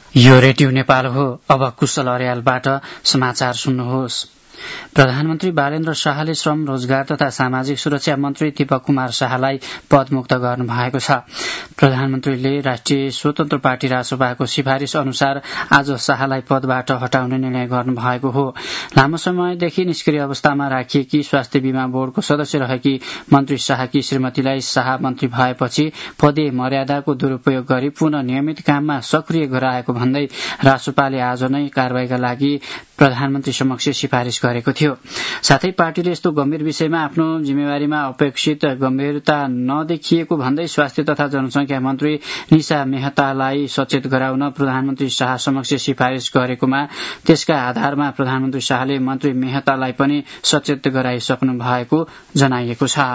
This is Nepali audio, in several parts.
यो रेडियो नेपाल हो। अब कुशल अर्यालबाट समाचार सुन्नुहोस्। प्रधानमन्त्री बालेन्द्र शाहले श्रम रोजगार तथा सामाजिक सुरक्षा मन्त्री दीपक कुमार शाहलाई पदमुक्त गर्नु भएको छ। प्रधानमन्त्रीले राष्ट्रिय स्वतन्त्र पार्टी रासपाको सिफारिश अनुसार आज शाहलाई पदबाट हटाउने निर्णय गर्नु भएको हो। लामो समयदेखि निष्क्रिय अवस्थामा राखिएकी स्वास्थ्य बीमा बोर्डको सदस्य रहेकी मन्त्री शाहकी श्रीमतीलाई शाह मन्त्री भएपछि पदीय मर्यादाको दुरूपयोग गरी पुनः नियमित काममा सक्रिय गराएको भन्दै रासपाले आज नै कारबाहीका लागि प्रधानमन्त्री समक्ष सिफारिश गरेको थियो। साथै पार्टीले यस्तो गम्भीर विषयमा आफ्नो जिम्मेवारीमा अपेक्षित गम्भीरता नदेखिएको भन्दै स्वास्थ्य तथा जनसंख्या मन्त्री निशा मेहतालाई सचेत गराउन प्रधानमन्त्री शाह समक्ष सिफारिश गरेकोमा त्यसका आधारमा प्रधानमन्त्री शाहले मन्त्री मेहतालाई पनि सचेत गराइसक्नु भएको जनाइएको छ।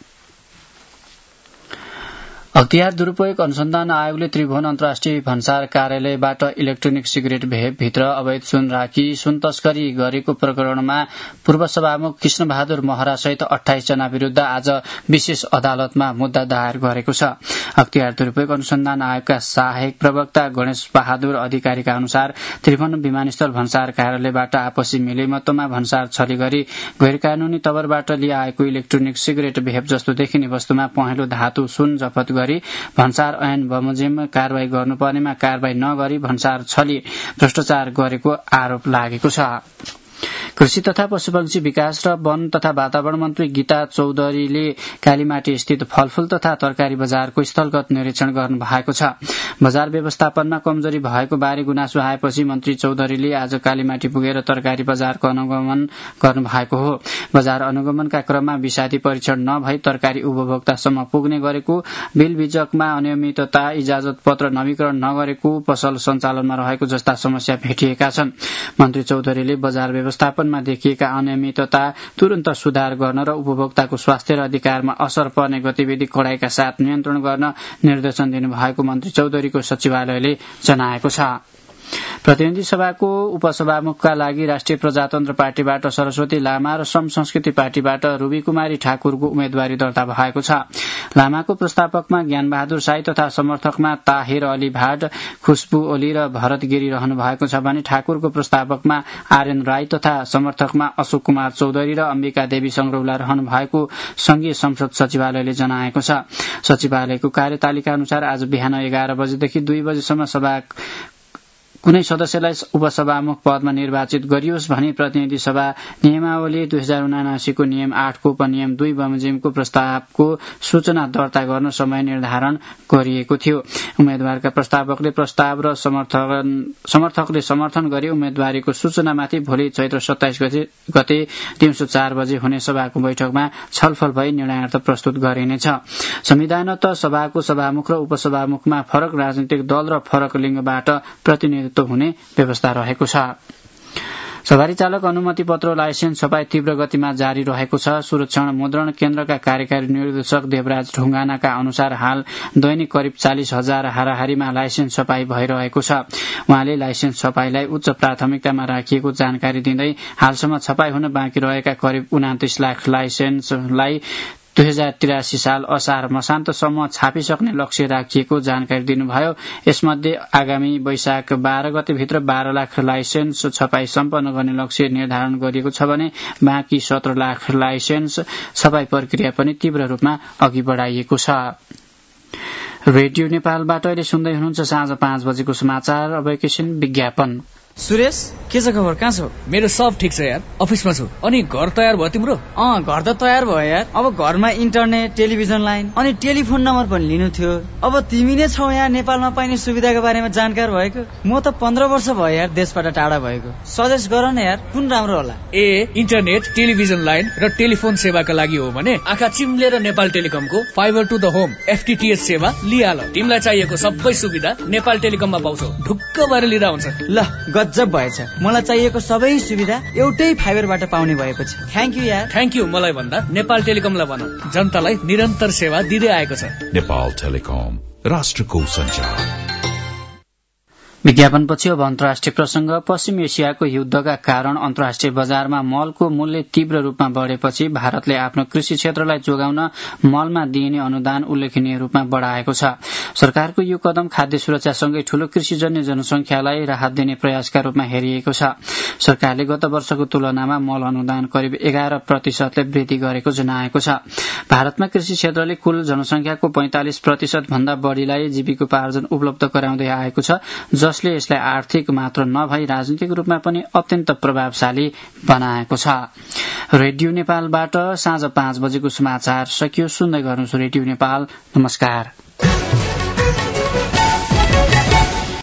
अख्तियार दुरूपयोग अनुसन्धान आयोगले त्रिभुवन अन्तर्राष्ट्रिय भन्सार कार्यालयबाट इलेक्ट्रोनिक सिगरेट भेपभित्र अवैध सुन राखी सुन तस्करी गरेको प्रकरणमा पूर्व सभामुख कृष्णबहादुर महरा सहित 28 जना विरूद्ध आज विशेष अदालतमा मुद्दा दायर गरेको छ। अख्तियार दुरूपयोग अनुसन्धान आयोगका सहायक प्रवक्ता गणेश बहादुर अधिकारीका अनुसार त्रिभुवन विमानस्थल भन्सार कार्यालयबाट आपसी मिलेमतोमा भन्सार छली गरी गैरकानूनी तवरबाट लिआएको इलेक्ट्रोनिक सिगरेट भेप जस्तो देखिने वस्तुमा पहेँलो धातु सुन जफत गरी भन्सार ऐन बमोजिम कारवाही गर्नुपर्नेमा कारवाही नगरी भन्सार छली भ्रष्टाचार गरेको आरोप लागेको छ। कृषि तथा पशुपक्षी विकास र वन तथा वातावरण मन्त्री गीता चौधरीले कालीमाटी स्थित फलफूल तथा तरकारी बजारको स्थलगत निरीक्षण गर्नु भएको छ। बजार व्यवस्थापनमा कमजोरी भएको बारे गुनासो आएपछि मन्त्री चौधरीले आज कालीमाटी पुगेर तरकारी बजारको अनुगमन गर्नु भएको हो। बजार अनुगमनका क्रममा विषादी परीक्षण नभई तरकारी उपभोक्तासम्म पुग्ने गरेको, बिल बिजकमा अनियमितता, इजाजत पत्र नवीकरण नगरेको, पसल सञ्चालनमा रहेको जस्ता समस्या भेटिएका छन्। मन्त्री चौधरीले बजार व्यवस्थापनमा देखिएका अनियमितता तुरन्त सुधार गर्न र उपभोक्ताको स्वास्थ्य र अधिकारमा असर पर्ने गतिविधि कडाइका साथ नियन्त्रण गर्न निर्देशन दिनुभएको मन्त्री चौधरीको सचिवालयले जनाएको छ। प्रतिनिधि सभाको उपसभामुखका लागि राष्ट्रिय प्रजातन्त्र पार्टीबाट सरस्वती लामा र श्रम संस्कृति पार्टीबाट रूबी कुमारी ठाकुरको उम्मेद्वारी दर्ता भएको छ। लामाको प्रस्तावकमा ज्ञानबहादुर साई तथा समर्थकमा ताहिर अली भाट, खुशबु ओली र भरत गिरी रहनु भएको छ भने ठाकुरको प्रस्तावकमा आर्यन राई तथा समर्थकमा अशोक कुमार चौधरी र अम्बिका देवी संग्रौला रहनु भएको संघीय संसद सचिवालयले जनाएको छ। सचिवालयको कार्यतालिका अनुसार आज बिहान 11 बजेदेखि 2 बजेसम्म सभा कुनै सदस्यलाई उपसभामुख पदमा निर्वाचित गरियोस् भने प्रतिनिधि सभा नियमावली 2079 को नियम 8 को उपनियम 2 बमोजिमको प्रस्तावको सूचना दर्ता गर्न समय निर्धारण गरिएको थियो। उम्मेद्वारका प्रस्तावकले प्रस्ताव र समर्थकले समर्थन गरी उम्मेद्वारीको सूचनामाथि भोलि चैत्र 27 गते दिउँसो 4 बजे हुने सभाको बैठकमा छलफल भई निर्णयार्थ प्रस्तुत गरिनेछ। संविधानत सभाको सभामुख र उपसभामुखमा फरक राजनीतिक दल र फरक लिङ्गबाट प्रतिनिधित्व हुने व्यवस्था रहेको छ। सवारी चालक अनुमति पत्र लाइसेन्स छपाई तीव्र गतिमा जारी रहेको छ। सुरक्षण मुद्रण केन्द्रका कार्यकारी निर्देशक देवराज ढुङ्गानाका अनुसार हाल दैनिक करिब 40,000 हाराहारीमा लाइसेन्स छपाई भइरहेको छ। उहाँले लाइसेन्स छपाईलाई उच्च प्राथमिकतामा राखिएको जानकारी दिँदै हालसम्म छपाई हुन बाँकी रहेका करिब 29 लाख लाइसेन्सलाई 2083 साल असार मसान्तसम्म छापिसक्ने लक्ष्य राखिएको जानकारी दिनुभयो। यसमध्ये आगामी वैशाख 12 गतेभित्र 12 लाख लाइसेन्स छपाई सम्पन्न गर्ने लक्ष्य निर्धारण गरिएको छ भने बाँकी 17 लाख लाइसेन्स छपाई प्रक्रिया पनि तीव्र रूपमा अघि बढाइएको छ। रेडियो नेपालबाट अहिले सुन्दै हुनुहुन्छ साँझ 5 बजेको समाचार। अब एकैछिन विज्ञापन। सुरेश, के छ खबर? कहाँ छौ? मेरो सब ठिक छ यार, अफिसमा छु। अनि घर तयार भयो तिम्रो? घर त तयार भयो यार। अब घरमा इन्टरनेट, टेलिभिजन लाइन अनि टेलिफोन नम्बर पनि लिनु थियो। अब तिमी नै छौ यहाँ नेपालमा पाइने सुविधाको बारेमा जानकार भएको। म त 15 वर्ष भयो यार देशबाट टाढा भएको। सजेस्ट गर न यार, कुन राम्रो होला? इन्टरनेट, टेलिभिजन लाइन र टेलिफोन सेवाका लागि हो भने आँखा चिम्लेर नेपाल टेलिकमको fibre to the home FTTH सेवा लिहाल। तिमीलाई चाहिएको सबै सुविधा नेपाल टेलिकममा पाउँछौ। ढुक्क भएर लिँदा हुन्छ। ल गजब भएछ। मलाई चाहिएको सबै सुविधा एउटै फाइबरबाट पाउने भएपछि थ्यांक यू यार। थ्यांक यू मलाई भन्दा नेपाल टेलिकमलाई भन, जनतालाई निरन्तर सेवा दिँदै आएको छ। नेपाल टेलिकम, राष्ट्रको सञ्चार। विज्ञापनपछि अब अन्तर्राष्ट्रिय प्रसंग। पश्चिम एसियाको युद्धका कारण अन्तर्राष्ट्रिय बजारमा मलको मूल्य तीव्र रूपमा बढ़ेपछि भारतले आफ्नो कृषि क्षेत्रलाई जोगाउन मलमा दिइने अनुदान उल्लेखनीय रूपमा बढ़ाएको छ। सरकारको यो कदम खाद्य सुरक्षासँगै ठूलो कृषिजन्य जनसंख्यालाई राहत दिने प्रयासका रूपमा हेरिएको छ। सरकारले गत वर्षको तुलनामा मल अनुदान करिब 11% वृद्धि गरेको जनाएको छ। भारतमा कृषि क्षेत्रले कुल जनसंख्याको 45% भन्दा बढ़ीलाई जीविकोपार्जन उपलब्ध गराउँदै आएको छ, जसले यसलाई आर्थिक मात्र नभई राजनीतिक रूपमा पनि अत्यन्त प्रभावशाली बनाएको छ। रेडियो नेपालबाट साँझ 5 बजेको समाचार सकियो। सुन्दै गर्नुहोस् रेडियो नेपाल। नमस्कार।